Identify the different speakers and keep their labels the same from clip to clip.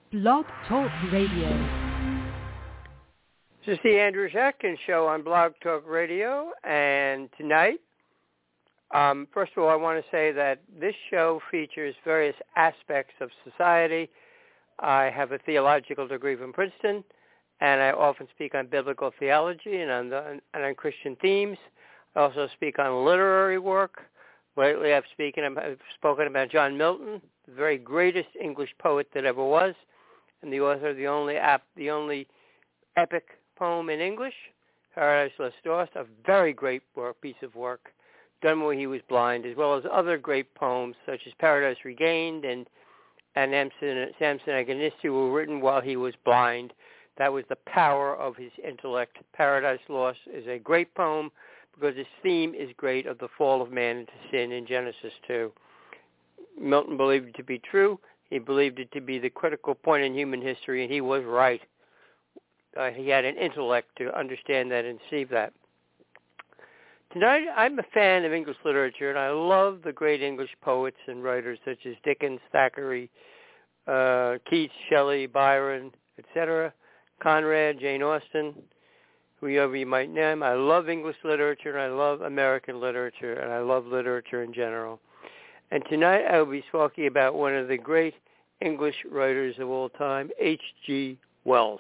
Speaker 1: Blog Talk Radio.
Speaker 2: This is the Andrew Zhakin Show on Blog Talk Radio, and tonight, first of all, I want to say that this show features various aspects of society. I have a theological degree from Princeton, and I often speak on biblical theology and on Christian themes. I also speak on literary work. Lately, I've spoken about John Milton, the very greatest English poet that ever was, and the author of the only epic poem in English, Paradise Lost, a very great piece of work done when he was blind, as well as other great poems such as Paradise Regained and Samson Agonistes were written while he was blind. That was the power of his intellect. Paradise Lost is a great poem because its theme is great of the fall of man into sin in Genesis 2. Milton believed it to be true. He believed it to be the critical point in human history, and he was right. He had an intellect to understand that and see that. Tonight, I'm a fan of English literature, and I love the great English poets and writers such as Dickens, Thackeray, Keats, Shelley, Byron, etc., Conrad, Jane Austen, whoever you might name. I love English literature, and I love American literature, and I love literature in general. And tonight I will be talking about one of the great English writers of all time, H.G. Wells,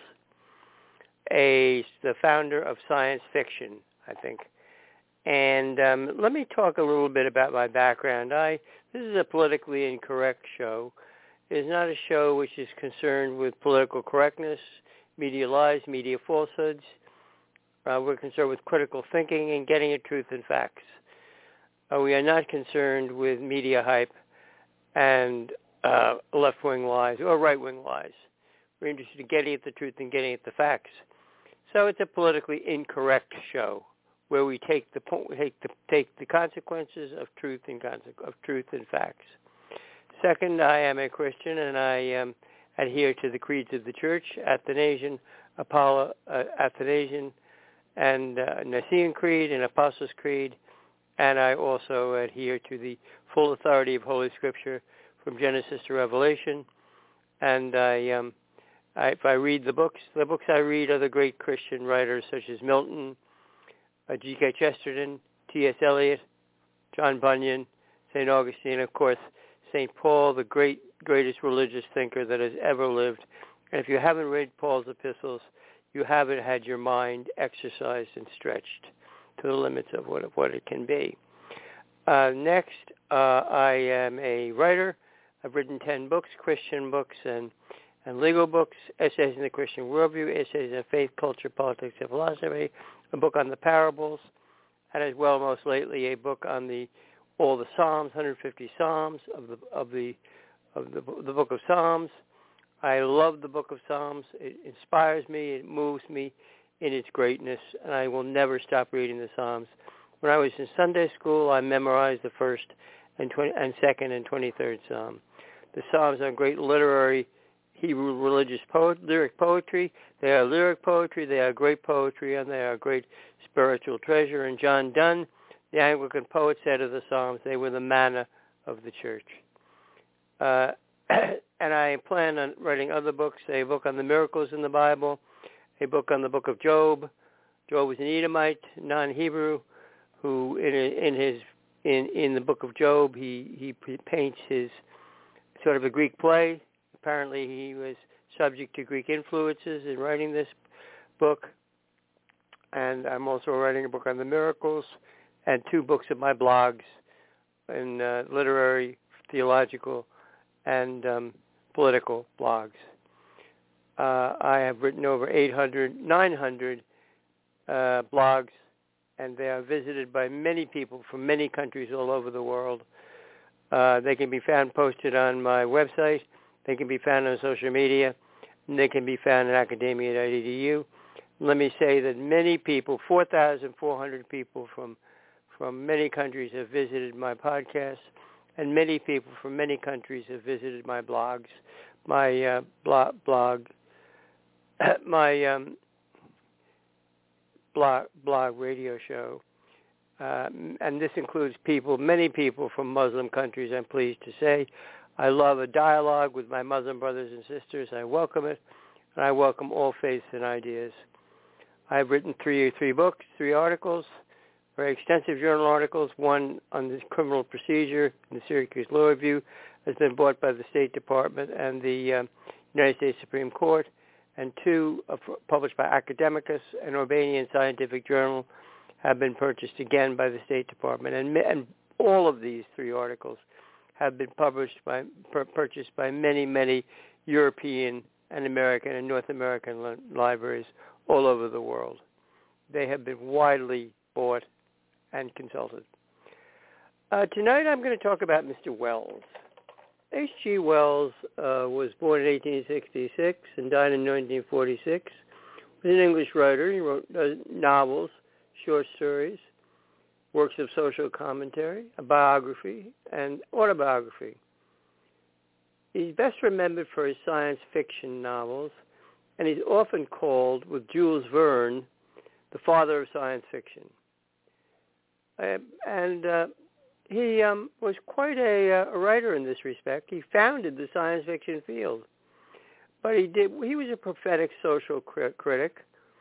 Speaker 2: the founder of science fiction, I think. And let me talk a little bit about my background. This is a politically incorrect show. It is not a show which is concerned with political correctness, media lies, media falsehoods. We're concerned with critical thinking and getting at truth and facts. We are not concerned with media hype and left-wing lies or right-wing lies. We're interested in getting at the truth and getting at the facts. So it's a politically incorrect show where we take the consequences of truth and facts. Second, I am a Christian, and I adhere to the creeds of the Church: Athanasian, Athanasian, and Nicene Creed and Apostles' Creed. And I also adhere to the full authority of Holy Scripture from Genesis to Revelation. And if I read the books I read are the great Christian writers such as Milton, G.K. Chesterton, T.S. Eliot, John Bunyan, St. Augustine, of course, St. Paul, the greatest religious thinker that has ever lived. And if you haven't read Paul's epistles, you haven't had your mind exercised and stretched to the limits of what it can be. Next, I am a writer. I've written 10 books, Christian books and legal books, essays in the Christian worldview, essays in faith, culture, politics, and philosophy, a book on the parables, and as well, most lately, a book on all the Psalms, 150 Psalms of the Book of Psalms. I love the Book of Psalms. It inspires me. It moves me in its greatness, and I will never stop reading the Psalms. When I was in Sunday school, I memorized the first and second and 23rd Psalm. The Psalms are great literary Hebrew religious lyric poetry. They are lyric poetry, they are great poetry, and they are great spiritual treasure. And John Donne, the Anglican poet, said of the Psalms, they were the manna of the church. And I plan on writing other books, a book on the miracles in the Bible, a book on the book of Job. Job was an Edomite, non-Hebrew, who in the book of Job he paints his sort of a Greek play. Apparently he was subject to Greek influences in writing this book. And I'm also writing a book on the miracles and 2 books of my blogs in literary, theological, and political blogs. I have written over 900 blogs, and they are visited by many people from many countries all over the world. They can be found posted on my website. They can be found on social media, and they can be found at academia.edu. Let me say that many people, 4,400 people from many countries have visited my podcast, and many people from many countries have visited my blogs, my blog radio show. And this includes many people from Muslim countries, I'm pleased to say. I love a dialogue with my Muslim brothers and sisters. I welcome it, and I welcome all faiths and ideas. I've written three books, 3 articles, very extensive journal articles. One on this criminal procedure in the Syracuse Law Review has been bought by the State Department and the United States Supreme Court, and 2 published by Academicus, an Urbanian scientific journal, have been purchased again by the State Department. And all of these 3 articles have been purchased by many, many European and American and North American libraries all over the world. They have been widely bought and consulted. Tonight I'm going to talk about Mr. Wells. H.G. Wells was born in 1866 and died in 1946. He was an English writer. He wrote novels, short stories, works of social commentary, a biography, and autobiography. He's best remembered for his science fiction novels, and he's often called, with Jules Verne, the father of science fiction. He was quite a writer in this respect. He founded the science fiction field. But he was a prophetic social critic,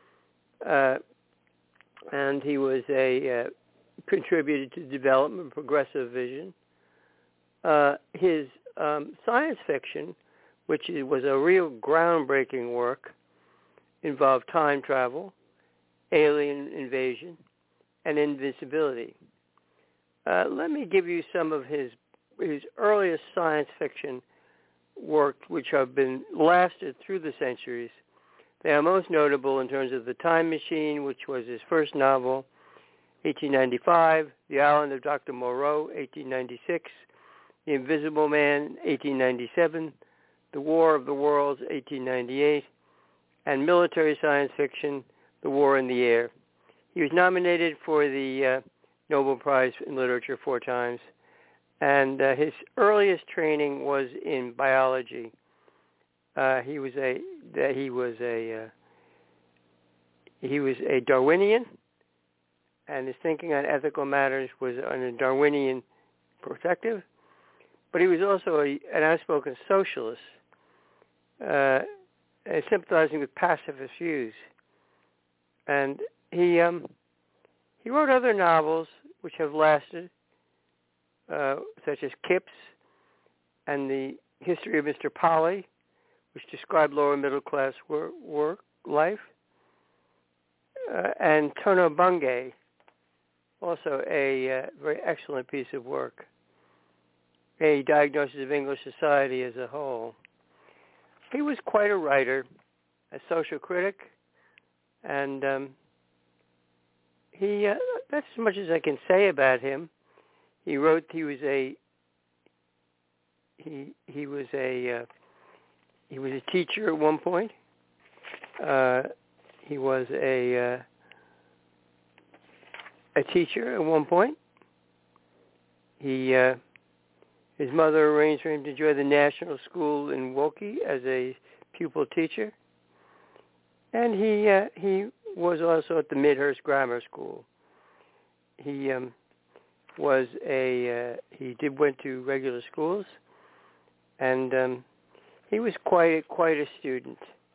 Speaker 2: and he was contributed to development of progressive vision. His science fiction, which was a real groundbreaking work, involved time travel, alien invasion, and invisibility. Let me give you some of his earliest science fiction work, which have been lasted through the centuries. They are most notable in terms of The Time Machine, which was his first novel, 1895, The Island of Dr. Moreau, 1896, The Invisible Man, 1897, The War of the Worlds, 1898, and military science fiction, The War in the Air. He was nominated for the Nobel Prize in Literature 4 times, and his earliest training was in biology. He was a Darwinian, and his thinking on ethical matters was on a Darwinian perspective. But he was also an outspoken socialist, sympathizing with pacifist views. And he wrote other novels which have lasted, such as Kips and The History of Mr. Polly, which described lower middle class work life, and Tono Bungay, also a very excellent piece of work, a diagnosis of English society as a whole. He was quite a writer, a social critic, and that's as much as I can say about him. He wrote. He was a teacher at one point. He was a teacher at one point. His mother arranged for him to join the National School in Woking as a pupil teacher, and he was also at the Midhurst Grammar School. He went to regular schools, and he was quite a student.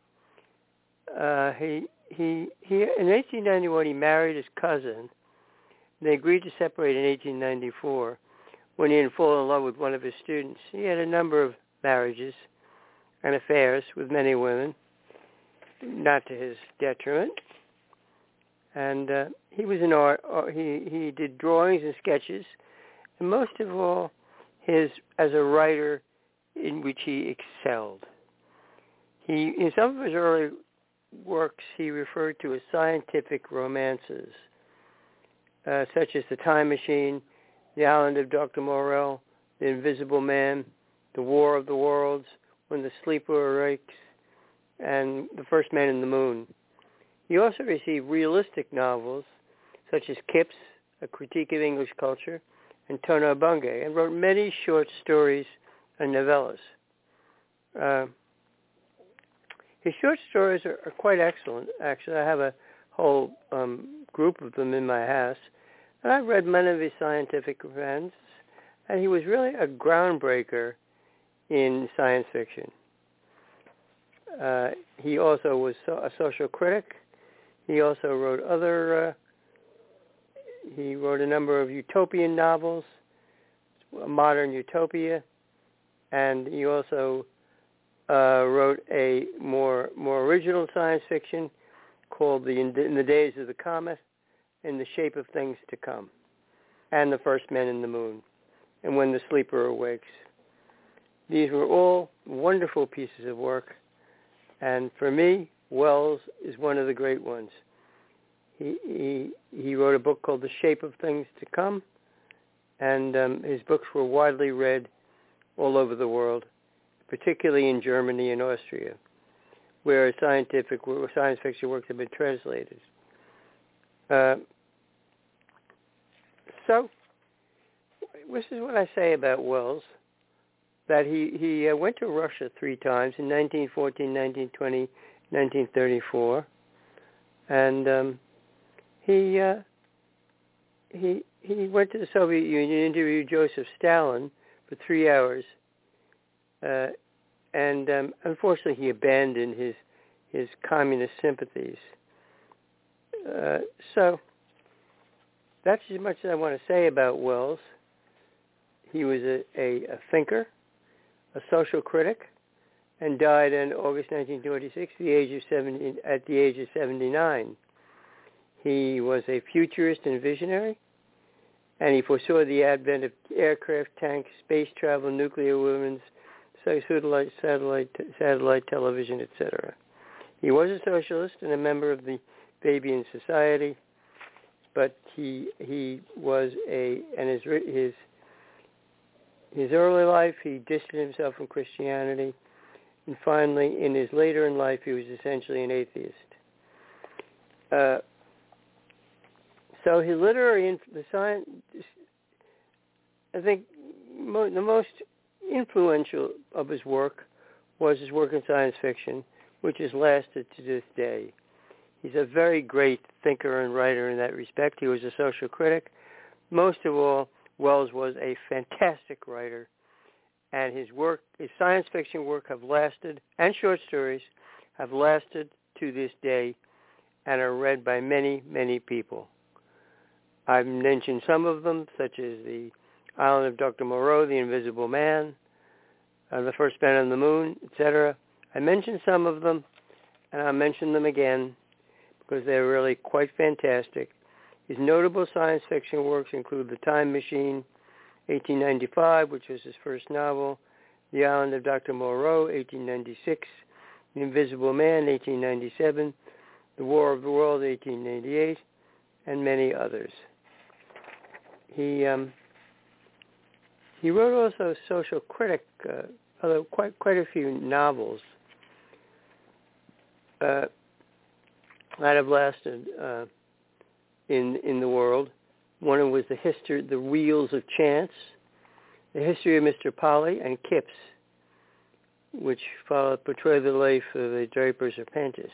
Speaker 2: He in 1891 he married his cousin. They agreed to separate in 1894 when he had fallen in love with one of his students. He had a number of marriages and affairs with many women, not to his detriment. And he was an art. He did drawings and sketches, and most of all, as a writer, in which he excelled. In some of his early works, he referred to as scientific romances, such as The Time Machine, The Island of Dr. Moreau, The Invisible Man, The War of the Worlds, When the Sleeper Awakes, and The First Man in the Moon. He also received realistic novels, such as Kips, A Critique of English Culture, and Tono Bungay, and wrote many short stories and novellas. His short stories are quite excellent. Actually, I have a whole group of them in my house, and I've read many of his scientific romances, and he was really a groundbreaker in science fiction. He also was a social critic. He also wrote he wrote a number of utopian novels, a modern utopia, and he also wrote a more original science fiction called In the Days of the Comet, In the Shape of Things to Come, and The First Men in the Moon, and When the Sleeper Awakes. These were all wonderful pieces of work, and for me, Wells is one of the great ones. He wrote a book called The Shape of Things to Come, and his books were widely read all over the world, particularly in Germany and Austria, where science fiction works have been translated. So, this is what I say about Wells, that he went to Russia 3 times, in 1914, 1920, 1934, and he went to the Soviet Union, interviewed Joseph Stalin for 3 hours, and unfortunately he abandoned his communist sympathies. So that's as much as I want to say about Wells. He was a thinker, a social critic, and died in August 1926 at the age of 79. He was a futurist and visionary, and he foresaw the advent of aircraft, tanks, space travel, nuclear weapons, satellite television, etc. He was a socialist and a member of the Fabian Society, but he was his early life, he distanced himself from Christianity, and finally, in his later in life, he was essentially an atheist. So his literary, I think the most influential of his work was his work in science fiction, which has lasted to this day. He's a very great thinker and writer in that respect. He was a social critic. Most of all, Wells was a fantastic writer, and his science fiction work have lasted, and short stories have lasted to this day and are read by many, many people. I've mentioned some of them, such as The Island of Dr. Moreau, The Invisible Man, The First Man on the Moon, etc. I mentioned some of them, and I'll mention them again because they're really quite fantastic. His notable science fiction works include The Time Machine, 1895, which was his first novel, The Island of Dr. Moreau, 1896, The Invisible Man, 1897, The War of the World, 1888, and many others. He wrote also a social critic, although quite a few novels that have lasted in the world. One was The Wheels of Chance, The History of Mr. Polly, and Kips, which portray the life of a draper's apprentice.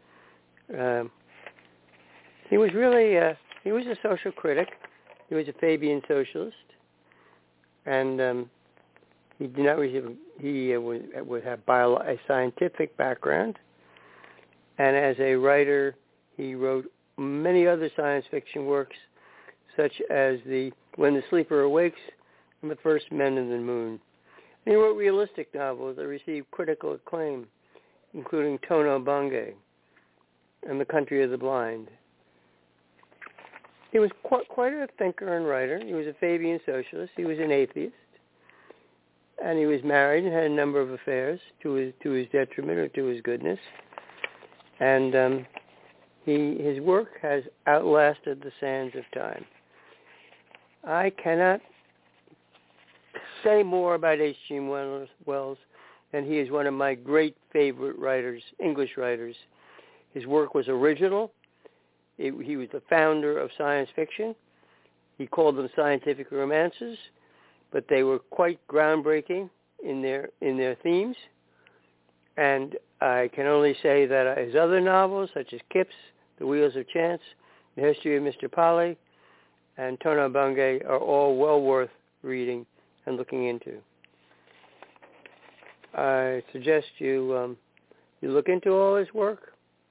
Speaker 2: He was really he was a social critic. He was a Fabian socialist, and he did not receive. He would have a scientific background, and as a writer, he wrote many other science fiction works, such as When the Sleeper Awakes and The First Men in the Moon. And he wrote realistic novels that received critical acclaim, including Tono Bungay and The Country of the Blind. He was quite a thinker and writer. He was a Fabian socialist. He was an atheist. And he was married and had a number of affairs to his detriment or to his goodness. And his work has outlasted the sands of time. I cannot say more about H.G. Wells, and he is one of my great favorite writers, English writers. His work was original. He was the founder of science fiction. He called them scientific romances, but they were quite groundbreaking in their themes. And I can only say that his other novels, such as Kips, The Wheels of Chance, The History of Mr. Polly, and Tono Bungay, are all well worth reading and looking into. I suggest you look into all his work.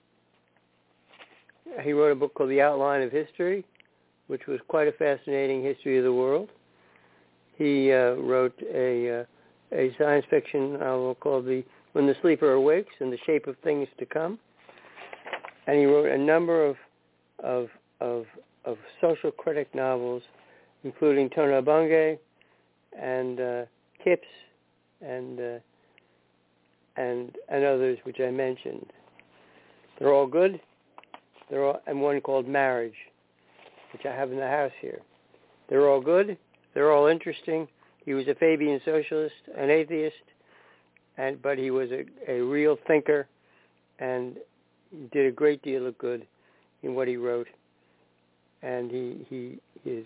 Speaker 2: He wrote a book called The Outline of History, which was quite a fascinating history of the world. He wrote a science fiction novel called When the Sleeper Awakes and the Shape of Things to Come. And he wrote a number of social critic novels, including Tono Bungay and Kips and others which I mentioned. They're all good. And one called Marriage, which I have in the house here. They're all good. They're all interesting. He was a Fabian socialist, an atheist, but he was a real thinker and did a great deal of good in what he wrote. And his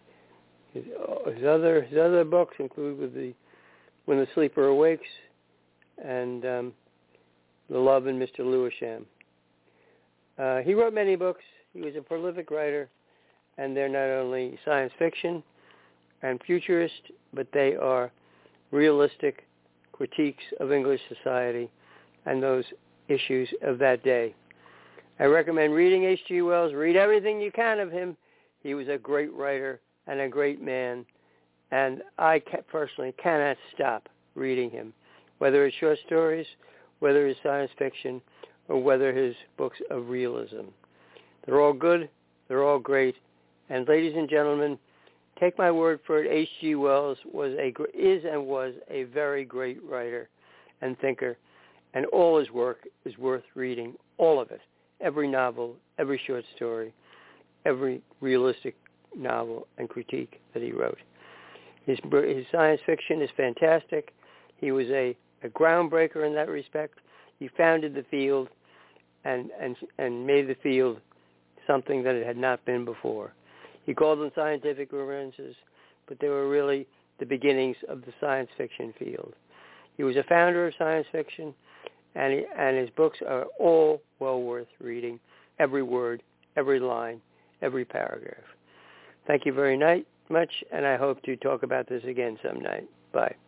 Speaker 2: other books include When the Sleeper Awakes and The Love in Mr. Lewisham. He wrote many books. He was a prolific writer, and they're not only science fiction and futurist, but they are realistic critiques of English society and those issues of that day. I recommend reading H.G. Wells. Read everything you can of him. He was a great writer and a great man, and I personally cannot stop reading him, whether it's short stories, whether it's science fiction, or whether his books of realism. They're all good. They're all great. And ladies and gentlemen, take my word for it, H.G. Wells is and was a very great writer and thinker, and all his work is worth reading, all of it, every novel, every short story, every realistic novel and critique that he wrote. His science fiction is fantastic. He was a groundbreaker in that respect. He founded the field and made the field something that it had not been before. He called them scientific romances, but they were really the beginnings of the science fiction field. He was a founder of science fiction, and his books are all well worth reading, every word, every line, every paragraph. Thank you very much, and I hope to talk about this again some night. Bye.